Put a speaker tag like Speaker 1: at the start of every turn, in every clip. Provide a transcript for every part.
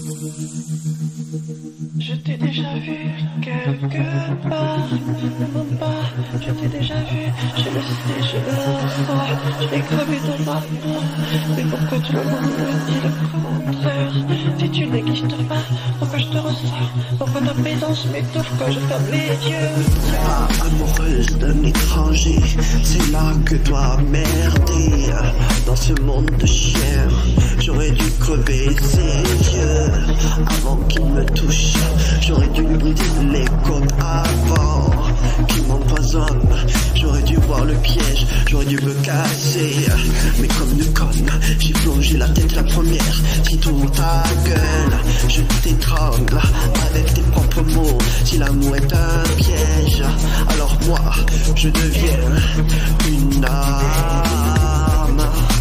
Speaker 1: Je t'ai déjà vu quelque part, ne mens pas, je t'ai déjà vu, je le sais, je le ressens, je l'ai gravé dans ma peau. Mais pourquoi tout le monde me dit le contraire? Si tu n'existes pas, pourquoi je te ressens? Pourquoi ta présence m'étouffe quand je ferme les yeux?
Speaker 2: Amoureuse d'un étranger, c'est là que toi merder. Dans ce monde de chiens, j'aurais dû crever ses yeux avant qu'il me touche. J'aurais dû lui briser les côtes avant qu'il m'empoisonne. J'aurais dû voir le piège, j'aurais dû me casser. Mais comme une conne, j'ai plongé la tête la première. Si tu ouvres ta gueule, je t'étrangle avec tes propres mots. Si l'amour est un piège, alors moi, je deviens une arme.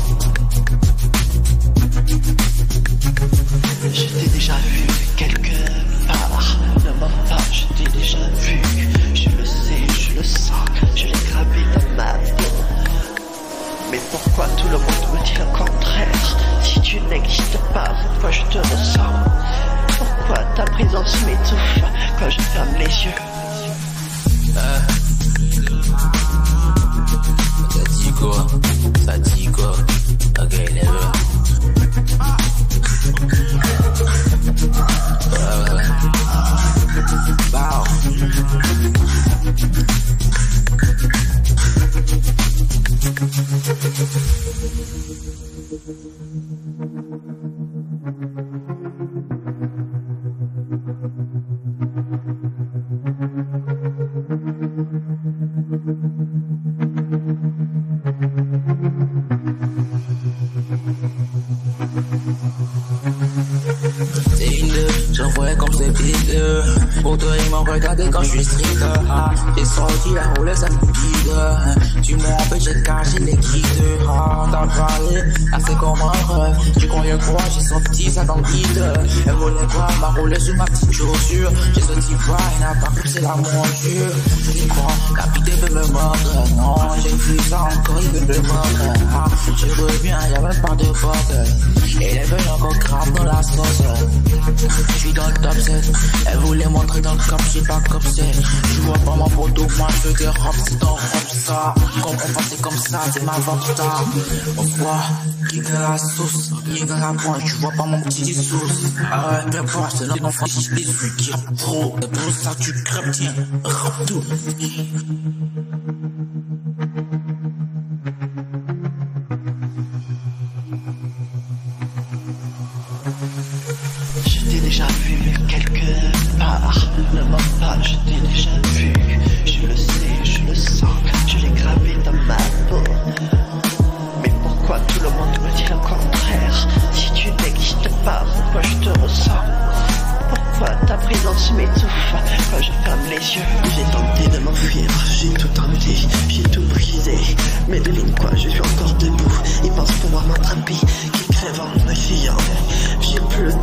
Speaker 2: Je t'ai déjà vu quelque part, ne mens pas, je t'ai déjà vu. Je le sais, je le sens, je l'ai gravé dans ma peau. Mais pourquoi tout le monde me dit le contraire? Si tu n'existes pas, pourquoi je te ressens? Pourquoi ta présence m'étouffe quand je ferme les yeux?
Speaker 3: Ça dit quoi? Ça dit quoi? Ok, never. Wow. J'envoie comme c'est vide. Pour toi ils m'ont regardé quand je suis street. J'ai sorti la roulette ça me guide. Tu m'as empêché de cacher les guides. T'as parlé assez comme un rêve. Tu croyais quoi? J'ai sorti ça dans le guide. Elle voulait quoi? M'a roulé sous ma petite chaussure. J'ai sorti quoi? Il n'a pas cru c'est la monture. C'est quoi? La pité veut me mordre. Non j'ai vu ça encore il veut me mordre. Je reviens y'a même pas de bordel. Et elle veut encore grave dans la sauce. Je suis dans le top 7, elle voulait montrer dans le cap, je sais pas comme c'est. Je vois pas ma photo, moi je veux des robes, c'est dans robe ça. Comme on passait comme ça, c'est ma venta. Pourquoi? Qui veut la sauce, qui veut la pointe, tu vois pas mon petit sauce. Ah ouais, peu importe, c'est l'enfant qui les suis qui rappe trop. Et pour ça tu crèves, tiens, rappe tout.
Speaker 2: Je t'ai déjà vu quelque part, ne mens pas, je t'ai déjà vu. Je le sais, je le sens, je l'ai gravé dans ma peau. Mais pourquoi tout le monde me dit le contraire? Si tu n'existes pas, pourquoi je te ressens? Pourquoi ta présence m'étouffe quand je ferme les yeux? J'ai tenté de m'enfuir, j'ai tout tenté, j'ai tout brisé. Mais devine quoi, je suis encore debout. Ils pensent pouvoir m'attraper, qui crève en me fuyant. J'ai plus le